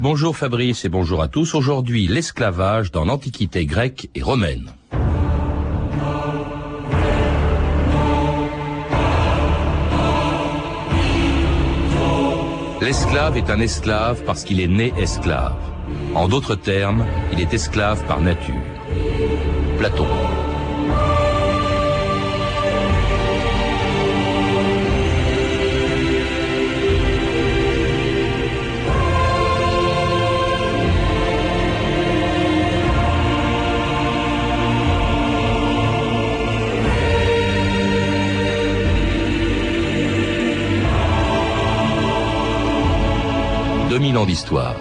Bonjour Fabrice et bonjour à tous. Aujourd'hui, l'esclavage dans l'Antiquité grecque et romaine. L'esclave est un esclave parce qu'il est né esclave. En d'autres termes, il est esclave par nature. Platon. Ans d'histoire.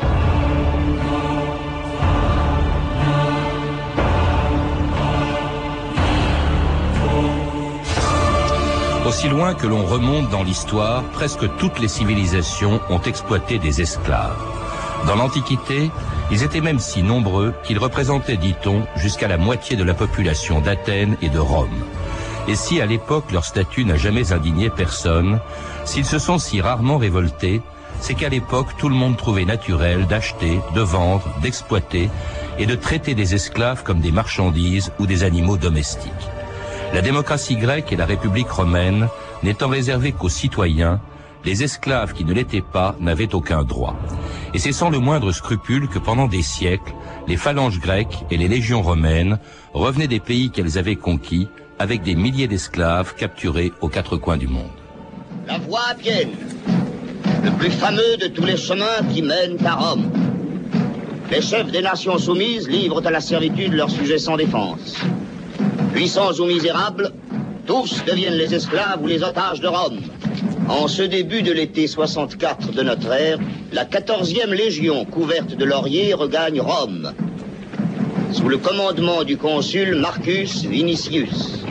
Aussi loin que l'on remonte dans l'histoire, presque toutes les civilisations ont exploité des esclaves. Dans l'Antiquité, ils étaient même si nombreux qu'ils représentaient, dit-on, jusqu'à la moitié de la population d'Athènes et de Rome. Et si à l'époque leur statut n'a jamais indigné personne, s'ils se sont si rarement révoltés, c'est qu'à l'époque, tout le monde trouvait naturel d'acheter, de vendre, d'exploiter et de traiter des esclaves comme des marchandises ou des animaux domestiques. La démocratie grecque et la République romaine n'étant réservées qu'aux citoyens, les esclaves qui ne l'étaient pas n'avaient aucun droit. Et c'est sans le moindre scrupule que pendant des siècles, les phalanges grecques et les légions romaines revenaient des pays qu'elles avaient conquis avec des milliers d'esclaves capturés aux quatre coins du monde. La voie appienne, le plus fameux de tous les chemins qui mènent à Rome. Les chefs des nations soumises livrent à la servitude leurs sujets sans défense. Puissants ou misérables, tous deviennent les esclaves ou les otages de Rome. En ce début de l'été 64 de notre ère, la 14e légion couverte de lauriers regagne Rome, sous le commandement du consul Marcus Vinicius.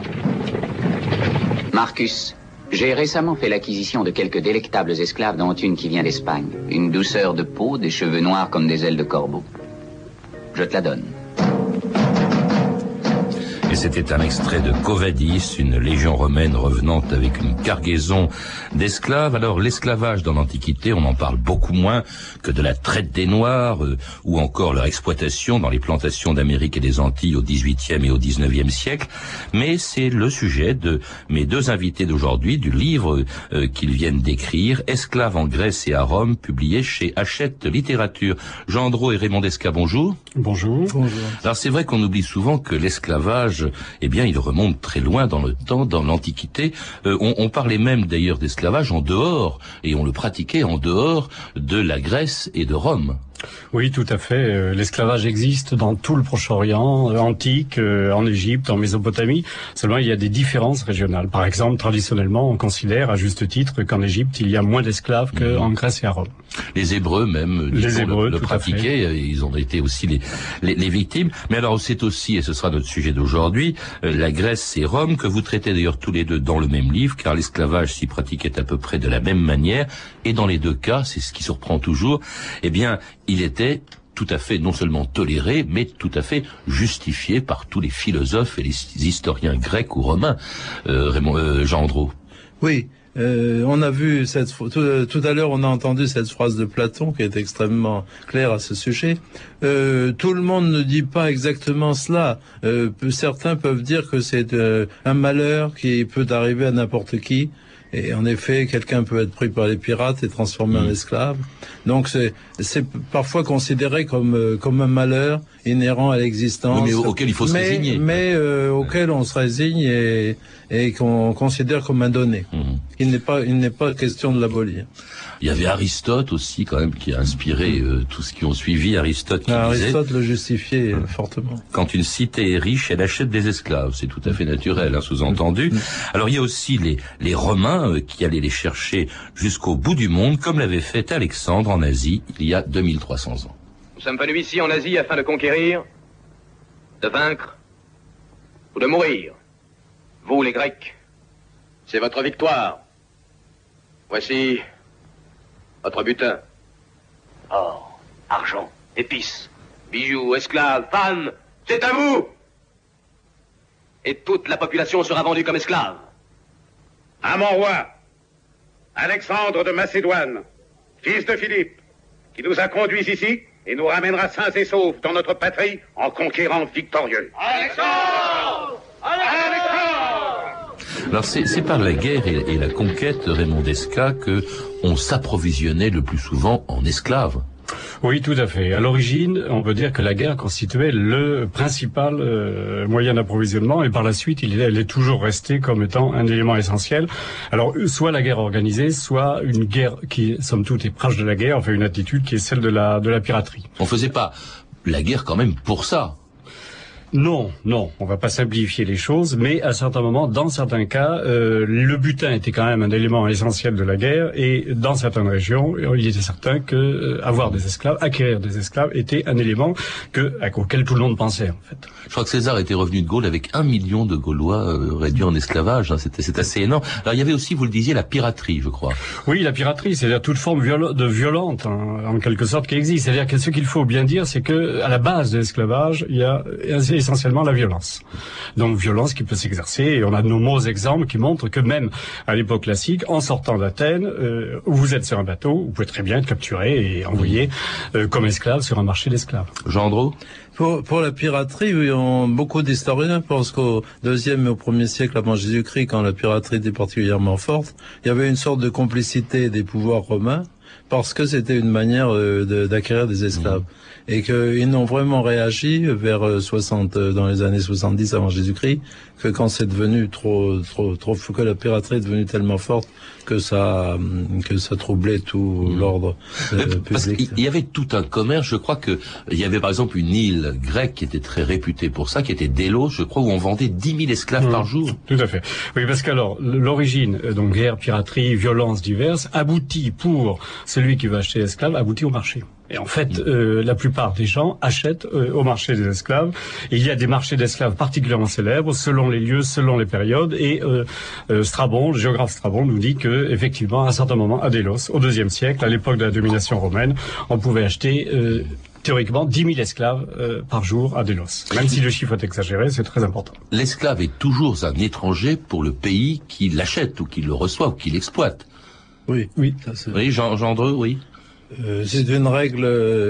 Marcus, j'ai récemment fait l'acquisition de quelques délectables esclaves, dont une qui vient d'Espagne. Une douceur de peau, des cheveux noirs comme des ailes de corbeau. Je te la donne. Et c'était un extrait de Quo Vadis, une légion romaine revenant avec une cargaison d'esclaves. Alors l'esclavage dans l'Antiquité, on en parle beaucoup moins que de la traite des Noirs ou encore leur exploitation dans les plantations d'Amérique et des Antilles au XVIIIe et au XIXe siècle. Mais c'est le sujet de mes deux invités d'aujourd'hui, du livre qu'ils viennent d'écrire, Esclaves en Grèce et à Rome, publié chez Hachette Littérature. Jean Andro et Raymond Descas, bonjour. Bonjour. Bonjour. Alors c'est vrai qu'on oublie souvent que l'esclavage, eh bien, il remonte très loin dans le temps, dans l'Antiquité. On parlait même d'ailleurs d'esclavage en dehors, et on le pratiquait en dehors de la Grèce et de Rome. Oui, tout à fait. L'esclavage existe dans tout le Proche-Orient, antique, en Égypte, en Mésopotamie. Seulement, il y a des différences régionales. Par exemple, traditionnellement, on considère à juste titre qu'en Égypte, il y a moins d'esclaves qu'en Grèce et à Rome. Les Hébreux même, le pratiquaient. Ils ont été aussi les victimes. Mais alors, c'est aussi, et ce sera notre sujet d'aujourd'hui, la Grèce et Rome, que vous traitez d'ailleurs tous les deux dans le même livre, car l'esclavage s'y pratiquait à peu près de la même manière. Et dans les deux cas, c'est ce qui surprend toujours, eh bien, il était tout à fait non seulement toléré, mais tout à fait justifié par tous les philosophes et les historiens grecs ou romains. Jean Andro. Oui, on a vu tout à l'heure, on a entendu cette phrase de Platon qui est extrêmement claire à ce sujet. Tout le monde ne dit pas exactement cela. Certains peuvent dire que c'est un malheur qui peut arriver à n'importe qui. Et en effet, quelqu'un peut être pris par les pirates et transformé en esclave. Donc c'est parfois considéré comme un malheur inhérent à l'existence. Oui, mais auquel il faut se résigner. Mais auquel on se résigne et qu'on considère comme un donné. Il n'est pas question de l'abolir. Il y avait Aristote aussi, quand même, qui a inspiré tout ce qui ont suivi. Aristote qui disait... Aristote le justifiait fortement. Quand une cité est riche, elle achète des esclaves. C'est tout à fait naturel, hein, sous-entendu. Alors il y a aussi les Romains qui allaient les chercher jusqu'au bout du monde, comme l'avait fait Alexandre en Asie il y a 2300 ans. Nous sommes venus ici en Asie afin de conquérir, de vaincre ou de mourir. Vous, les Grecs, c'est votre victoire. Voici votre butin. Or, argent, épices, bijoux, esclaves, femmes, c'est à vous. Et toute la population sera vendue comme esclave. À mon roi, Alexandre de Macédoine, fils de Philippe, qui nous a conduits ici et nous ramènera sains et saufs dans notre patrie en conquérant victorieux. Alexandre! Alors c'est par la guerre et la conquête, Raymond Descas, que on s'approvisionnait le plus souvent en esclaves. Oui, tout à fait. À l'origine, on peut dire que la guerre constituait le principal moyen d'approvisionnement, et par la suite, elle est toujours restée comme étant un élément essentiel. Alors, soit la guerre organisée, soit une guerre qui, somme toute, est proche de la guerre, enfin une attitude qui est celle de la piraterie. On faisait pas la guerre quand même pour ça. Non, on va pas simplifier les choses, mais à certains moments, dans certains cas, le butin était quand même un élément essentiel de la guerre, et dans certaines régions, il était certain que acquérir des esclaves était un élément auquel tout le monde pensait, en fait. Je crois que César était revenu de Gaule avec 1 million de Gaulois réduits en esclavage. Hein, c'est assez énorme. Alors il y avait aussi, vous le disiez, la piraterie, je crois. Oui, la piraterie, c'est-à-dire toute forme violente, hein, en quelque sorte, qui existe. C'est-à-dire que ce qu'il faut bien dire, c'est que à la base de l'esclavage, il y a essentiellement la violence. Donc violence qui peut s'exercer, et on a de nombreux exemples qui montrent que même à l'époque classique, en sortant d'Athènes, où vous êtes sur un bateau, vous pouvez très bien être capturé et envoyé comme esclave sur un marché d'esclaves. Gendreau ? Pour la piraterie, beaucoup d'historiens pensent qu'au 2e et au 1er siècle avant Jésus-Christ, quand la piraterie était particulièrement forte, il y avait une sorte de complicité des pouvoirs romains, parce que c'était une manière d'acquérir des esclaves. Et qu'ils n'ont vraiment réagi vers dans les années 70 avant Jésus-Christ, que quand c'est devenu que la piraterie est devenue tellement forte que ça troublait tout l'ordre public. Parce qu'il y avait tout un commerce, je crois que il y avait par exemple une île grecque qui était très réputée pour ça, qui était Délos, je crois, où on vendait 10 000 esclaves par jour. Tout à fait. Oui, parce qu'alors, l'origine, donc guerre, piraterie, violences diverses, aboutit pour celui qui veut acheter esclaves, aboutit au marché. Et en fait, la plupart des gens achètent au marché des esclaves. Et il y a des marchés d'esclaves particulièrement célèbres, selon les lieux, selon les périodes. Et Strabon, le géographe Strabon, nous dit que, effectivement, à un certain moment, à Délos, au IIe siècle, à l'époque de la domination romaine, on pouvait acheter théoriquement 10 000 esclaves par jour à Délos. Même si le chiffre est exagéré, c'est très important. L'esclave est toujours un étranger pour le pays qui l'achète, ou qui le reçoit, ou qui l'exploite. Oui. Ça, c'est... Oui, Gendreux, oui. C'est une règle,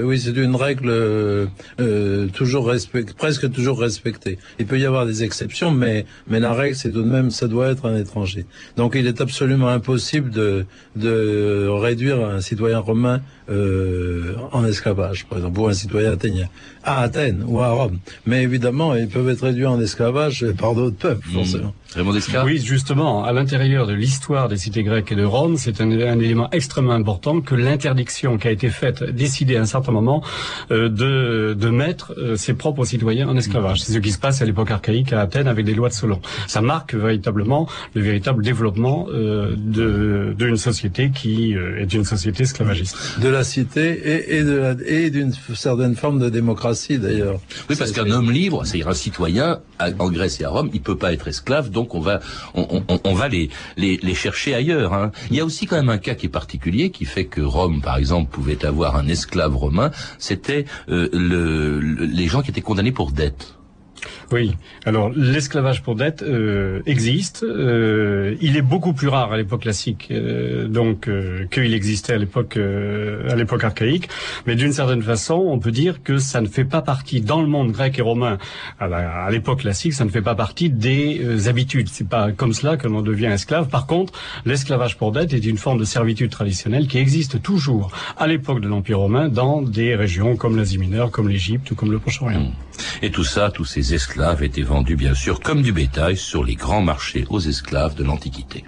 presque toujours respectée. Il peut y avoir des exceptions, mais la règle, c'est tout de même, ça doit être un étranger. Donc, il est absolument impossible de réduire un citoyen romain en esclavage, par exemple, ou un citoyen athénien, à Athènes ou à Rome. Mais évidemment, ils peuvent être réduits en esclavage par d'autres peuples, forcément. Raymond Descas ? Oui, justement, à l'intérieur de l'histoire des cités grecques et de Rome, c'est un élément extrêmement important que l'interdiction qui a été faite, décidée à un certain moment, de mettre ses propres citoyens en esclavage. C'est ce qui se passe à l'époque archaïque à Athènes avec des lois de Solon. Ça marque véritablement le véritable développement d'une société qui est une société esclavagiste. De la cité et d'une certaine forme de démocratie d'ailleurs. Oui, parce qu'un homme libre, c'est-à-dire un citoyen en Grèce et à Rome, il peut pas être esclave, donc on va les chercher ailleurs. Hein. Il y a aussi quand même un cas qui est particulier, qui fait que Rome, par exemple, pouvait avoir un esclave romain, c'était les gens qui étaient condamnés pour dette. Oui. Alors, l'esclavage pour dette existe. Il est beaucoup plus rare à l'époque classique, qu'il existait à l'époque archaïque. Mais d'une certaine façon, on peut dire que ça ne fait pas partie, dans le monde grec et romain, à l'époque classique, ça ne fait pas partie des habitudes. C'est pas comme cela que l'on devient esclave. Par contre, l'esclavage pour dette est une forme de servitude traditionnelle qui existe toujours à l'époque de l'Empire romain dans des régions comme l'Asie mineure, comme l'Égypte ou comme le Proche-Orient. Et tout ça, tous ces esclaves étaient vendus bien sûr comme du bétail sur les grands marchés aux esclaves de l'Antiquité.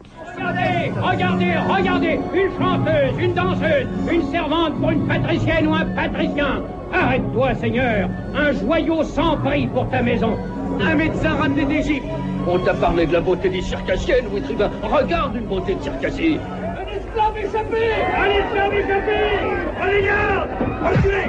Regardez, une chanteuse, une danseuse, une servante pour une patricienne ou un patricien. Arrête-toi, Seigneur, un joyau sans prix pour ta maison. Un médecin ramené d'Égypte. On t'a parlé de la beauté des circassiennes, oui, tribun. Regarde une beauté de circassie. Un esclave échappé. Allez, garde. Reculez.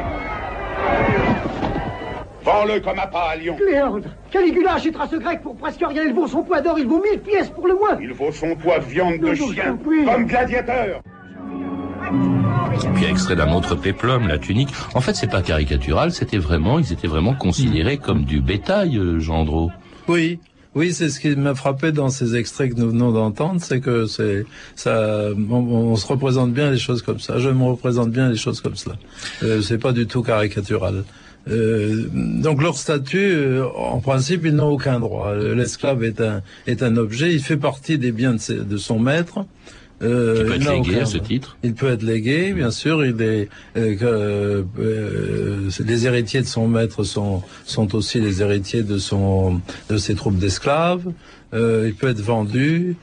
Vends-le comme un pas à Lyon. Léandre, Caligula achètera ce grec pour presque rien. Il vaut son poids d'or, il vaut 1000 pièces pour le moins. Il vaut son poids de viande de chien, comme gladiateur. Puis extrait d'un autre péplum, la tunique. En fait, c'est pas caricatural, ils étaient vraiment considérés comme du bétail, Gendreau. Oui. Oui, c'est ce qui m'a frappé dans ces extraits que nous venons d'entendre, c'est que on se représente bien les choses comme ça. Je me représente bien les choses comme cela. C'est pas du tout caricatural. Donc leur statut, en principe, ils n'ont aucun droit. L'esclave est un objet, il fait partie des biens de son maître. Il peut être légué à ce titre. Il peut être légué, bien sûr. Les héritiers de son maître sont aussi les héritiers de ses troupes d'esclaves. Il peut être vendu.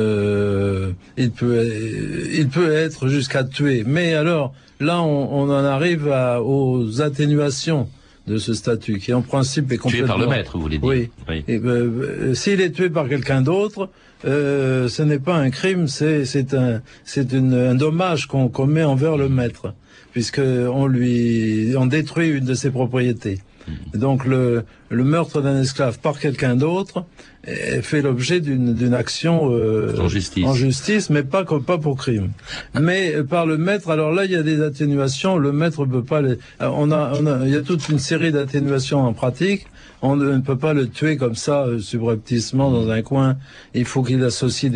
Il peut être jusqu'à tuer. Mais alors là, on en arrive aux atténuations de ce statut, qui en principe est complètement... Tué par le maître, vous voulez dire. Oui. S'il est tué par quelqu'un d'autre, ce n'est pas un crime, c'est un dommage qu'on commet envers le maître, puisque on détruit une de ses propriétés. Donc le meurtre d'un esclave par quelqu'un d'autre fait l'objet d'une action en justice, mais pas pour crime. Mais par le maître, alors là il y a des atténuations. Le maître peut pas il y a toute une série d'atténuations en pratique. On ne peut pas le tuer comme ça subrepticement dans un coin. Il faut qu'il associe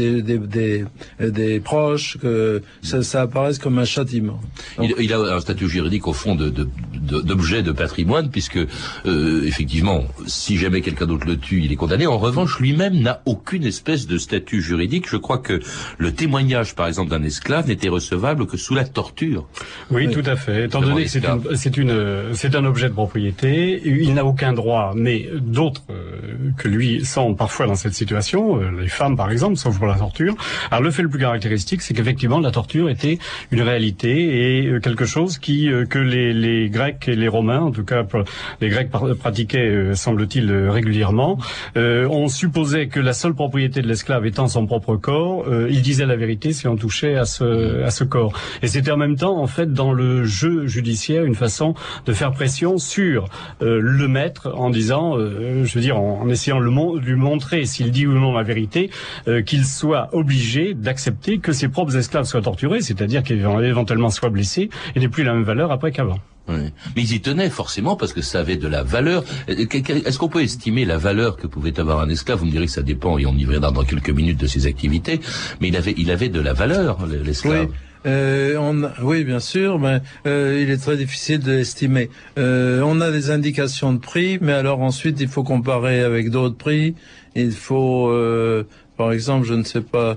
des proches, que ça apparaisse comme un châtiment. Donc, il a un statut juridique au fond d'objet de patrimoine, puisque effectivement, si jamais quelqu'un d'autre le tue, il est condamné. En revanche, lui-même n'a aucune espèce de statut juridique. Je crois que le témoignage, par exemple, d'un esclave n'était recevable que sous la torture. Oui, tout à fait. Étant donné que c'est un objet de propriété, il n'a aucun droit, mais d'autres que lui sont parfois dans cette situation, les femmes par exemple, sauf pour la torture. Alors le fait le plus caractéristique, c'est qu'effectivement la torture était une réalité et quelque chose que les Grecs et les Romains, en tout cas les Grecs pratiquaient, semble-t-il, régulièrement. On supposait que la seule propriété de l'esclave étant son propre corps, il disait la vérité si on touchait à ce corps. Et c'était en même temps, en fait, dans le jeu judiciaire, une façon de faire pression sur le maître en disant, en essayant de lui montrer s'il dit ou non la vérité, qu'il soit obligé d'accepter que ses propres esclaves soient torturés, c'est-à-dire qu'ils éventuellement soient blessés et n'aient plus la même valeur après qu'avant. Oui. Mais ils y tenaient forcément parce que ça avait de la valeur. Est-ce qu'on peut estimer la valeur que pouvait avoir un esclave? Vous me direz que ça dépend, et on y reviendra dans quelques minutes, de ses activités, mais il avait de la valeur, l'esclave. Oui. Oui, bien sûr, mais il est très difficile de l'estimer. On a des indications de prix, mais alors ensuite il faut comparer avec d'autres prix. Il faut, par exemple, je ne sais pas.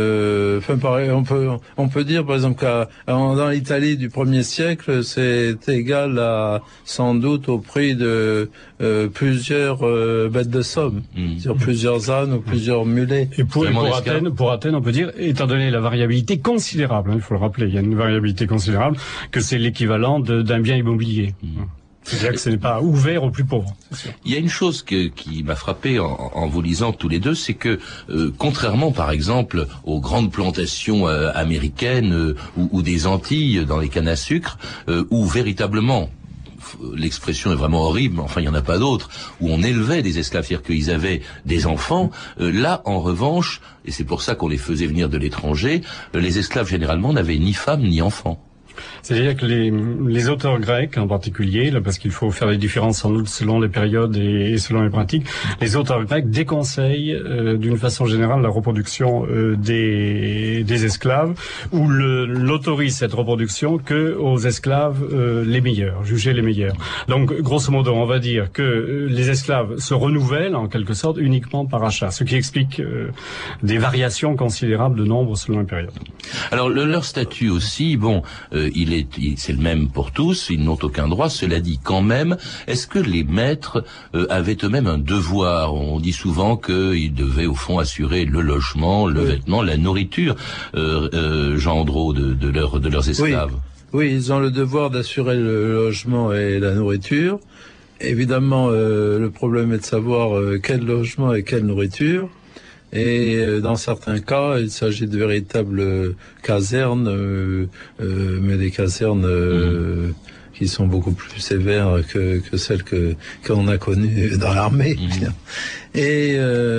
On peut dire, par exemple, dans l'Italie du 1er siècle, c'est égal à sans doute au prix de plusieurs bêtes de somme, sur plusieurs ânes ou plusieurs mulets. Et pour Athènes, on peut dire, étant donné la variabilité considérable, il faut le rappeler, il y a une variabilité considérable, que c'est l'équivalent d'un bien immobilier. C'est-à-dire que ce n'est pas ouvert aux plus pauvres. Il y a une chose qui m'a frappé en vous lisant tous les deux, c'est que contrairement par exemple aux grandes plantations américaines ou des Antilles dans les cannes à sucre, où véritablement l'expression est vraiment horrible, enfin il n'y en a pas d'autre, où on élevait des esclaves, c'est-à-dire qu'ils avaient des enfants, là en revanche, et c'est pour ça qu'on les faisait venir de l'étranger, les esclaves généralement n'avaient ni femmes ni enfants. C'est-à-dire que les auteurs grecs en particulier, là, parce qu'il faut faire des différences sans doute selon les périodes et selon les pratiques, les auteurs grecs déconseillent d'une façon générale la reproduction des esclaves, ou l'autorisent cette reproduction que aux esclaves les meilleurs, jugés les meilleurs. Donc grosso modo, on va dire que les esclaves se renouvellent en quelque sorte uniquement par achat, ce qui explique des variations considérables de nombre selon les périodes. Alors leur statut aussi, c'est le même pour tous, ils n'ont aucun droit. Cela dit, quand même, est-ce que les maîtres avaient eux-mêmes un devoir? On dit souvent qu'ils devaient au fond assurer le logement, le vêtement, la nourriture, Jean Andreau, de leurs esclaves. Oui, ils ont le devoir d'assurer le logement et la nourriture. Évidemment, le problème est de savoir quel logement et quelle nourriture. Et dans certains cas, il s'agit de véritables casernes, mais des casernes qui sont beaucoup plus sévères que celles qu'on a connues dans l'armée. Et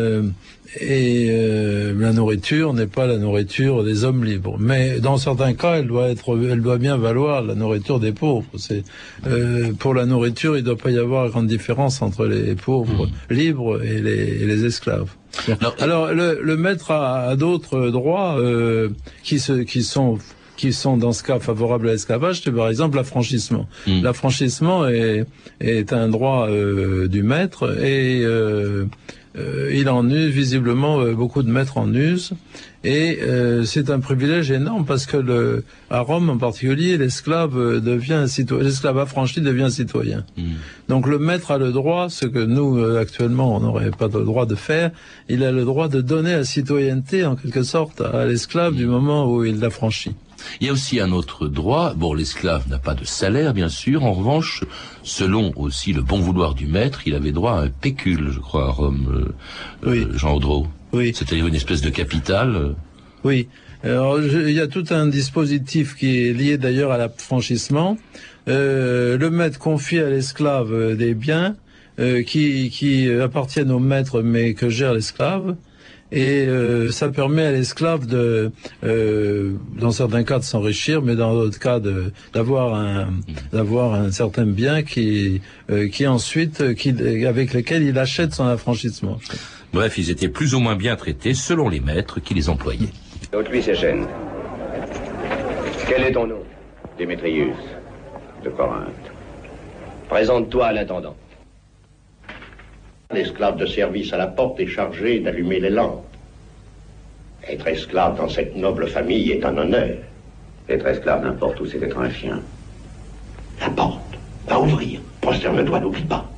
la nourriture n'est pas la nourriture des hommes libres. Mais dans certains cas, elle doit bien valoir la nourriture des pauvres. Pour la nourriture, il ne doit pas y avoir grande différence entre les pauvres libres et les esclaves. Alors le maître a d'autres droits qui sont dans ce cas favorables à l'esclavage, c'est par exemple l'affranchissement. L'affranchissement est un droit du maître et il en use, visiblement beaucoup de maîtres en usent, et c'est un privilège énorme parce que à Rome en particulier, l'esclave affranchi devient citoyen. Donc le maître a le droit, ce que nous actuellement on n'aurait pas le droit de faire, il a le droit de donner la citoyenneté en quelque sorte à l'esclave du moment où il l'affranchit. Il y a aussi un autre droit. Bon, l'esclave n'a pas de salaire, bien sûr. En revanche, selon aussi le bon vouloir du maître, il avait droit à un pécule, je crois, à Rome, Jean Audreau. Oui. C'est-à-dire une espèce de capital. Oui. Alors, il y a tout un dispositif qui est lié d'ailleurs à l'affranchissement. Le maître confie à l'esclave des biens qui appartiennent au maître mais que gère l'esclave. Et ça permet à l'esclave dans certains cas de s'enrichir, mais dans d'autres cas d'avoir un certain bien avec lequel il achète son affranchissement. Bref, ils étaient plus ou moins bien traités selon les maîtres qui les employaient. Haute-Lui Séchène. Quel est ton nom? Démétrius, de Corinthe. Présente-toi à l'intendant. L'esclave de service à la porte est chargé d'allumer les lampes. Être esclave dans cette noble famille est un honneur. Être esclave n'importe où, c'est être un chien. La porte, va ouvrir. Prosterne-toi, n'oublie pas.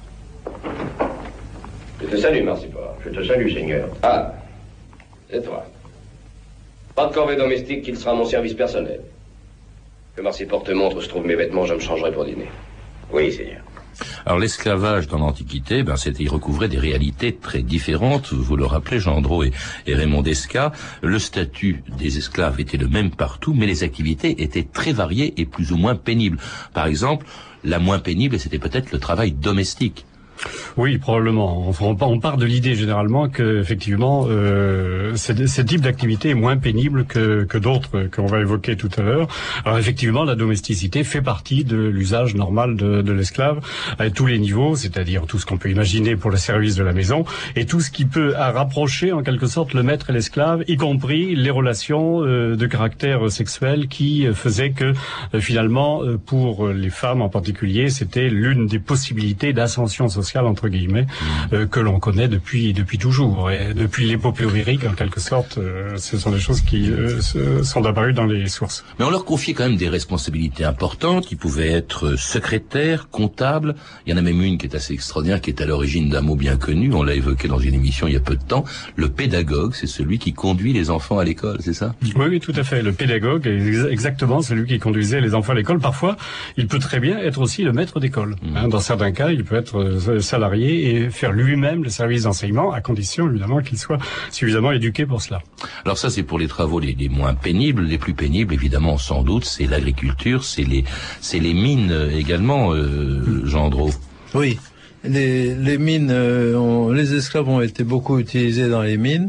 Je te salue, Marcipor. Je te salue, Seigneur. Ah, c'est toi. Pas de corvée domestique qu'il sera à mon service personnel. Que Marcipor te montre où se trouvent mes vêtements, je me changerai pour dîner. Oui, Seigneur. Alors l'esclavage dans l'Antiquité, il recouvrait des réalités très différentes. Vous le rappelez, Jean Audreau et Raymond Descas. Le statut des esclaves était le même partout, mais les activités étaient très variées et plus ou moins pénibles. Par exemple, la moins pénible, c'était peut-être le travail domestique. Oui, probablement. On part de l'idée généralement que effectivement ce type d'activité est moins pénible que d'autres qu'on va évoquer tout à l'heure. Alors effectivement, la domesticité fait partie de l'usage normal de l'esclave à tous les niveaux, c'est-à-dire tout ce qu'on peut imaginer pour le service de la maison et tout ce qui peut rapprocher en quelque sorte le maître et l'esclave, y compris les relations de caractère sexuel qui faisaient que finalement pour les femmes en particulier, c'était l'une des possibilités d'ascension sociale entre guillemets que l'on connaît depuis toujours, et depuis l'épopée homérique en quelque sorte. Ce sont des choses qui sont apparues dans les sources. Mais on leur confiait quand même des responsabilités importantes qui pouvaient être secrétaire, comptable. Il y en a même une qui est assez extraordinaire, qui est à l'origine d'un mot bien connu, on l'a évoqué dans une émission il y a peu de temps. Le pédagogue, c'est celui qui conduit les enfants à l'école, c'est ça? Oui, tout à fait. Le pédagogue est exactement celui qui conduisait les enfants à l'école. Parfois, il peut très bien être aussi le maître d'école. Dans certains cas, il peut être salarié et faire lui-même le service d'enseignement, à condition évidemment qu'il soit suffisamment éduqué pour cela. Alors ça, c'est pour les travaux les moins pénibles. Les plus pénibles, évidemment, sans doute, c'est l'agriculture, c'est les mines également, Jean Audreau. Oui, les mines, les esclaves ont été beaucoup utilisés dans les mines.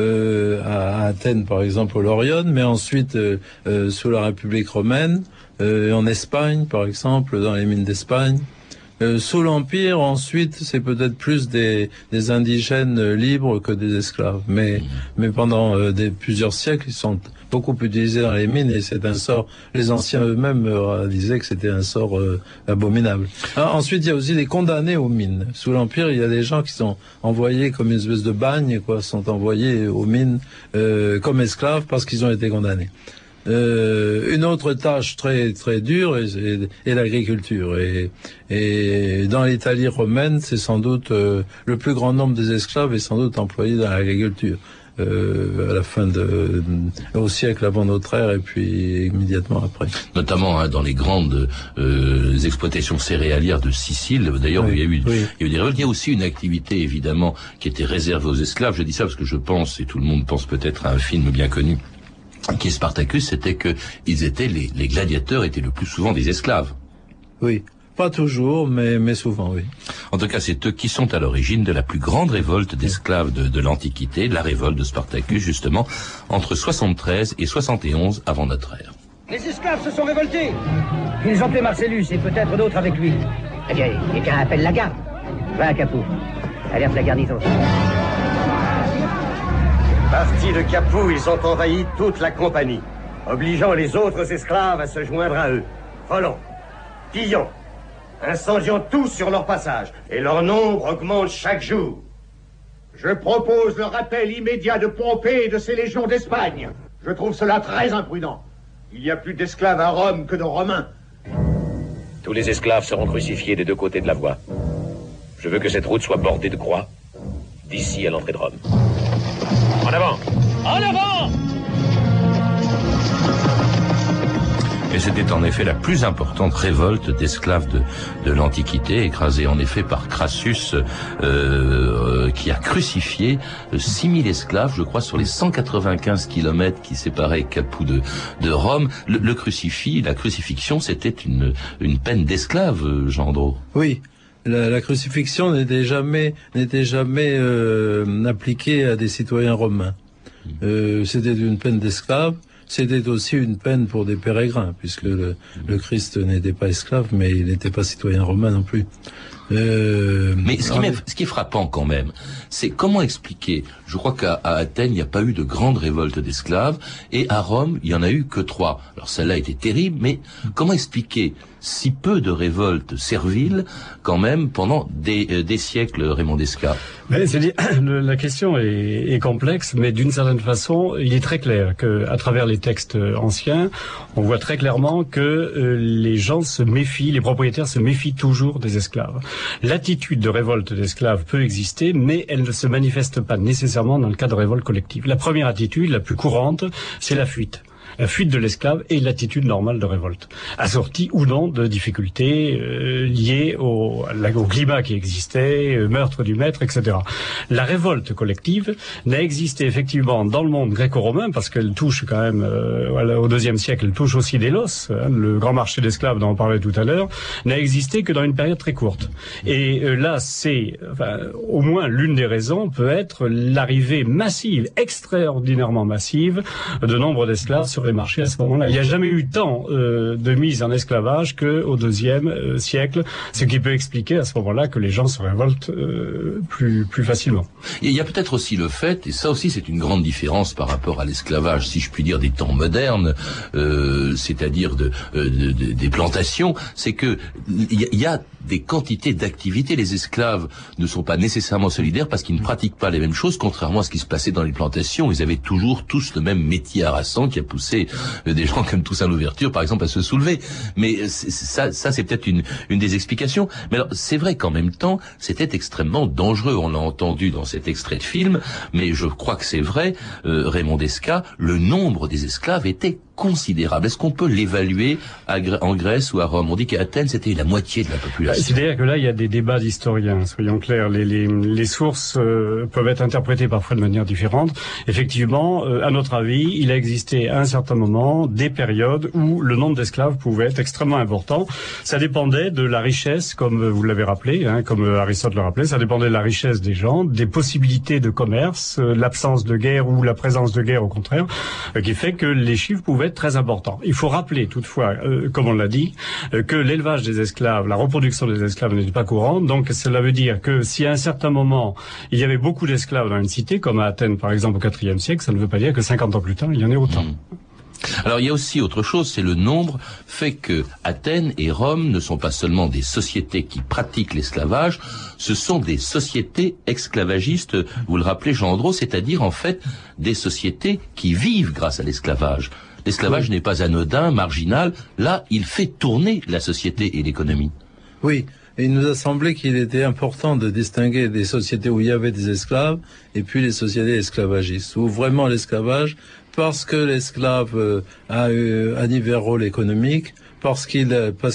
À Athènes par exemple, au Laurion, mais ensuite sous la République romaine, en Espagne par exemple, dans les mines d'Espagne. Sous l'Empire, ensuite, c'est peut-être plus des indigènes libres que des esclaves. Mais pendant plusieurs siècles, ils sont beaucoup utilisés dans les mines et c'est un sort. Les anciens eux-mêmes disaient que c'était un sort abominable. Alors, ensuite, il y a aussi les condamnés aux mines. Sous l'Empire, il y a des gens qui sont envoyés comme une espèce de bagne, sont envoyés aux mines comme esclaves parce qu'ils ont été condamnés. Une autre tâche très très dure est l'agriculture et dans l'Italie romaine, c'est sans doute le plus grand nombre des esclaves est sans doute employé dans l'agriculture à la fin au siècle avant notre ère et puis immédiatement après. Notamment dans les grandes exploitations céréalières de Sicile. D'ailleurs, il y a eu des révoltes. Il y a aussi une activité évidemment qui était réservée aux esclaves. Je dis ça parce que je pense, et tout le monde pense peut-être à un film bien connu qui est Spartacus, c'était que les gladiateurs étaient le plus souvent des esclaves. Oui. Pas toujours, mais souvent, oui. En tout cas, c'est eux qui sont à l'origine de la plus grande révolte d'esclaves de l'Antiquité, la révolte de Spartacus, justement, entre 73 et 71 avant notre ère. Les esclaves se sont révoltés. Ils ont tué Marcellus et peut-être d'autres avec lui. Eh bien, quelqu'un appelle la garde. Va, Capoue. Alerte la garnison. Partis de Capoue, ils ont envahi toute la compagnie, obligeant les autres esclaves à se joindre à eux. Volant, pillant, incendiant tout sur leur passage, et leur nombre augmente chaque jour. Je propose le rappel immédiat de Pompée et de ses légions d'Espagne. Je trouve cela très imprudent. Il y a plus d'esclaves à Rome que de Romains. Tous les esclaves seront crucifiés des deux côtés de la voie. Je veux que cette route soit bordée de croix, d'ici à l'entrée de Rome. En avant! En avant! Et c'était en effet la plus importante révolte d'esclaves de l'Antiquité, écrasée en effet par Crassus, qui a crucifié 6000 esclaves, je crois, sur les 195 kilomètres qui séparaient Capoue de Rome. Le crucifix, la crucifixion, c'était une peine d'esclave, Gendreau. Oui. La crucifixion n'était jamais appliquée à des citoyens romains. C'était une peine d'esclave. C'était aussi une peine pour des pérégrins, puisque le Christ n'était pas esclave, mais il n'était pas citoyen romain non plus. Mais ce qui est frappant quand même, c'est comment expliquer. Je crois qu'à Athènes, il n'y a pas eu de grande révolte d'esclaves, et à Rome, il y en a eu que 3. Alors celle-là était terrible, mais comment expliquer si peu de révoltes serviles, quand même, pendant des siècles, Raymond Descas? La question est complexe, mais d'une certaine façon, il est très clair que, à travers les textes anciens, on voit très clairement que les gens se méfient, les propriétaires se méfient toujours des esclaves. L'attitude de révolte d'esclaves peut exister, mais elle ne se manifeste pas nécessairement dans le cas de révolte collective. La première attitude, la plus courante, c'est la fuite. La fuite de l'esclave est l'attitude normale de révolte, assortie ou non de difficultés liées au climat qui existait, meurtre du maître, etc. La révolte collective n'a existé effectivement dans le monde gréco-romain, parce qu'elle touche quand même, au IIe siècle, elle touche aussi Délos, le grand marché d'esclaves dont on parlait tout à l'heure, n'a existé que dans une période très courte. Et là, au moins l'une des raisons peut être l'arrivée massive, extraordinairement massive, de nombre d'esclaves sur les marchés à ce moment-là. Il n'y a jamais eu tant de mise en esclavage qu'au IIe siècle, ce qui peut expliquer à ce moment-là que les gens se révoltent plus facilement. Et il y a peut-être aussi le fait, et ça aussi c'est une grande différence par rapport à l'esclavage, si je puis dire, des temps modernes, c'est-à-dire des plantations, c'est que il y a des quantités d'activités. Les esclaves ne sont pas nécessairement solidaires parce qu'ils ne pratiquent pas les mêmes choses, contrairement à ce qui se passait dans les plantations. Ils avaient toujours tous le même métier harassant qui a poussé des gens comme Toussaint Louverture, par exemple, à se soulever. Mais ça c'est peut-être une des explications. Mais alors, c'est vrai qu'en même temps, c'était extrêmement dangereux. On l'a entendu dans cet extrait de film, mais je crois que c'est vrai, Raymond Descas, le nombre des esclaves était considérable. Est-ce qu'on peut l'évaluer en Grèce ou à Rome? On dit qu'à Athènes, c'était la moitié de la population. C'est-à-dire que là, il y a des débats d'historiens, soyons clairs. Les sources peuvent être interprétées parfois de manière différente. Effectivement, à notre avis, il a existé à un certain moment des périodes où le nombre d'esclaves pouvait être extrêmement important. Ça dépendait de la richesse, comme vous l'avez rappelé, comme Aristote le rappelait, ça dépendait de la richesse des gens, des possibilités de commerce, l'absence de guerre ou la présence de guerre au contraire, qui fait que les chiffres pouvaient être très importants. Il faut rappeler toutefois, comme on l'a dit, que l'élevage des esclaves, la reproduction des esclaves n'était pas courante, donc cela veut dire que si à un certain moment il y avait beaucoup d'esclaves dans une cité, comme à Athènes par exemple au IVe siècle, ça ne veut pas dire que 50 ans plus tard il y en ait autant. Alors il y a aussi autre chose, c'est le nombre fait que Athènes et Rome ne sont pas seulement des sociétés qui pratiquent l'esclavage, ce sont des sociétés esclavagistes, vous le rappelez Gendreau, c'est-à-dire en fait des sociétés qui vivent grâce à l'esclavage. L'esclavage n'est pas anodin, marginal, là il fait tourner la société et l'économie. Oui. Et il nous a semblé qu'il était important de distinguer des sociétés où il y avait des esclaves et puis les sociétés esclavagistes, où vraiment l'esclavage, parce que l'esclave a un divers rôle économique, parce que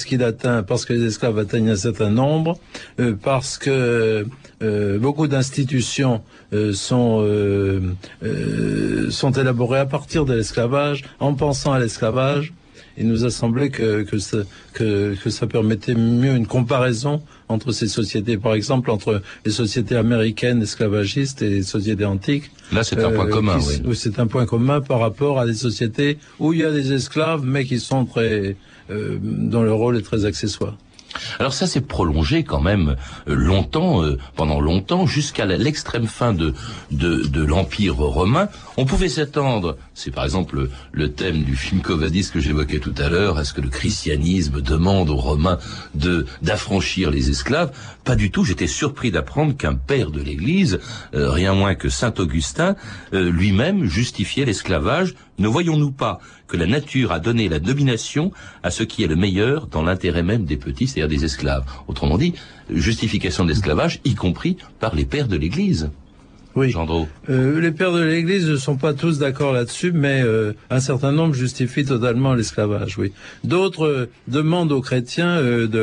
les esclaves atteignent un certain nombre, parce que beaucoup d'institutions sont élaborées à partir de l'esclavage, en pensant à l'esclavage. il nous a semblé que ça permettait mieux une comparaison entre ces sociétés, par exemple entre les sociétés américaines esclavagistes et les sociétés antiques. Là, c'est un point commun, oui. C'est un point commun par rapport à des sociétés où il y a des esclaves, mais qui sont dont le rôle est très accessoire. Alors ça s'est prolongé quand même pendant longtemps, jusqu'à l'extrême fin de l'Empire romain. On pouvait s'attendre, c'est par exemple le thème du film Quo Vadis que j'évoquais tout à l'heure, est-ce que le christianisme demande aux Romains d'affranchir les esclaves? Pas du tout, j'étais surpris d'apprendre qu'un père de l'Église, rien moins que saint Augustin, lui-même justifiait l'esclavage. Ne voyons-nous pas que la nature a donné la domination à ce qui est le meilleur dans l'intérêt même des petits, c'est-à-dire des esclaves? Autrement dit, justification de l'esclavage, y compris par les pères de l'Église. Oui. Gendreau. Les pères de l'Église ne sont pas tous d'accord là-dessus, mais un certain nombre justifient totalement l'esclavage, oui. D'autres demandent aux chrétiens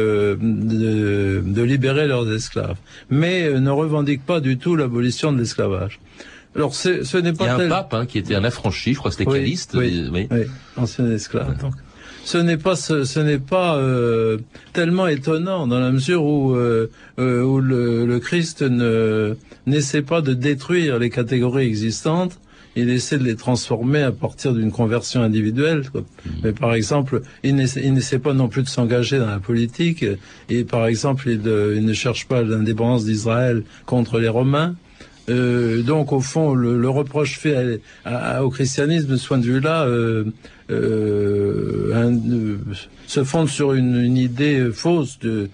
de libérer leurs esclaves, mais ne revendiquent pas du tout l'abolition de l'esclavage. Alors, ce n'est pas. Il y a un pape qui était un affranchi, je crois que c'était Caliste. Oui, ancien esclave. Donc, ce n'est pas tellement étonnant dans la mesure où le Christ n'essaie pas de détruire les catégories existantes. Il essaie de les transformer à partir d'une conversion individuelle. Mais par exemple, il n'essaie pas non plus de s'engager dans la politique. Et par exemple, il ne cherche pas l'indépendance d'Israël contre les Romains. Donc au fond, le reproche fait au christianisme de ce point de vue-là se fonde sur une idée fausse de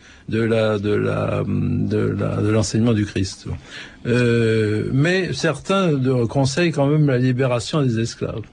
l'enseignement du Christ. Mais certains conseillent quand même la libération des esclaves.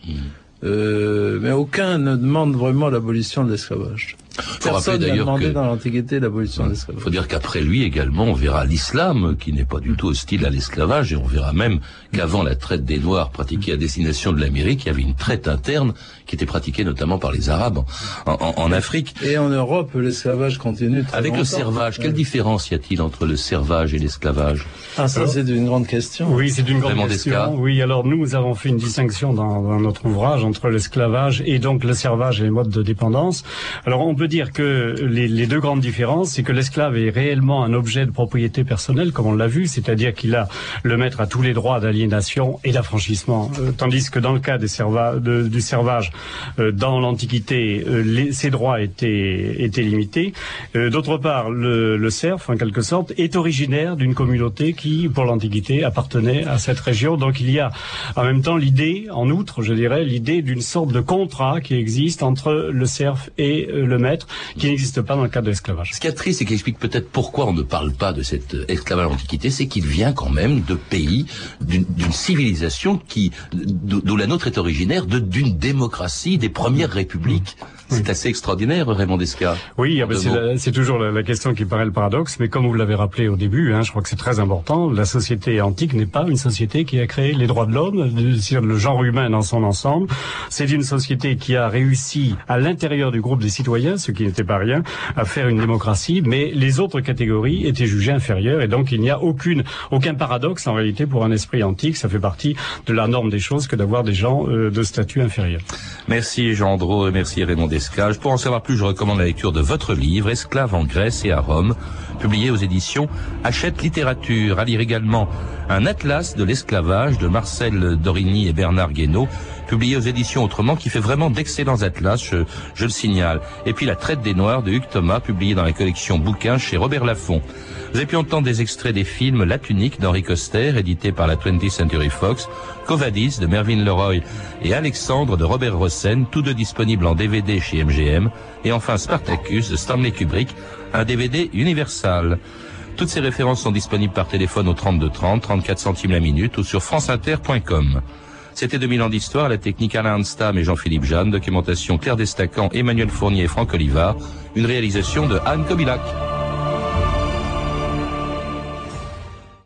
Mais aucun ne demande vraiment l'abolition de l'esclavage. Personne n'a demandé dans l'Antiquité l'abolition de l'esclavage. Il faut dire qu'après lui également, on verra l'islam, qui n'est pas du tout hostile à l'esclavage, et on verra même qu'avant la traite des Noirs pratiquée à destination de l'Amérique, il y avait une traite interne qui était pratiquée notamment par les Arabes en Afrique. Et en Europe, l'esclavage continue très Avec longtemps. le servage, quelle différence y a-t-il entre le servage et l'esclavage? Ça c'est une grande question. Oui, c'est une grande question. Oui, alors nous avons fait une distinction dans notre ouvrage entre l'esclavage et donc le servage et les modes de dépendance. Alors on peut dire que les deux grandes différences, c'est que l'esclave est réellement un objet de propriété personnelle, comme on l'a vu, c'est-à-dire qu'il a le maître à tous les droits d'aliénation et d'affranchissement, tandis que dans le cas du servage, dans l'Antiquité, ces droits étaient limités. D'autre part, le serf, en quelque sorte, est originaire d'une communauté qui, pour l'Antiquité, appartenait à cette région. Donc il y a en même temps l'idée, en outre, je dirais, l'idée d'une sorte de contrat qui existe entre le serf et le maître, qui n'existe pas dans le cadre de l'esclavage. Ce qui est triste et qui explique peut-être pourquoi on ne parle pas de cet esclavage à l'Antiquité, c'est qu'il vient quand même de pays, d'une civilisation d'où la nôtre est originaire, d'une démocratie, des premières républiques. C'est assez extraordinaire, Raymond Descartes. Oui, c'est toujours la question qui paraît le paradoxe, mais comme vous l'avez rappelé au début, je crois que c'est très important, la société antique n'est pas une société qui a créé les droits de l'homme, c'est-à-dire le genre humain dans son ensemble. C'est une société qui a réussi, à l'intérieur du groupe des citoyens, ce qui n'était pas rien, à faire une démocratie, mais les autres catégories étaient jugées inférieures, et donc il n'y a aucun paradoxe en réalité pour un esprit antique. Ça fait partie de la norme des choses que d'avoir des gens de statut inférieur. Merci Gendreau et merci Raymond Descartes. Pour en savoir plus, je recommande la lecture de votre livre, Esclaves en Grèce et à Rome, publié aux éditions Hachette Littérature. À lire également un atlas de l'esclavage de Marcel Dorigny et Bernard Guénaud, publié aux éditions Autrement, qui fait vraiment d'excellents atlas, je le signale. Et puis La traite des Noirs de Hugues Thomas, publié dans la collection Bouquins chez Robert Laffont. Vous avez pu entendre des extraits des films La Tunique d'Henri Coster, édité par la 20th Century Fox, Quo Vadis de Mervyn LeRoy et Alexandre de Robert Rossen, tous deux disponibles en DVD chez MGM, et enfin Spartacus de Stanley Kubrick, un DVD Universal. Toutes ces références sont disponibles par téléphone au 32 30, 34 centimes la minute ou sur franceinter.com. C'était 2000 ans d'histoire, à la technique Alain Anstam et Jean-Philippe Jeanne, documentation Claire Destacan, Emmanuel Fournier et Franck Olivard, une réalisation de Anne Kobilac.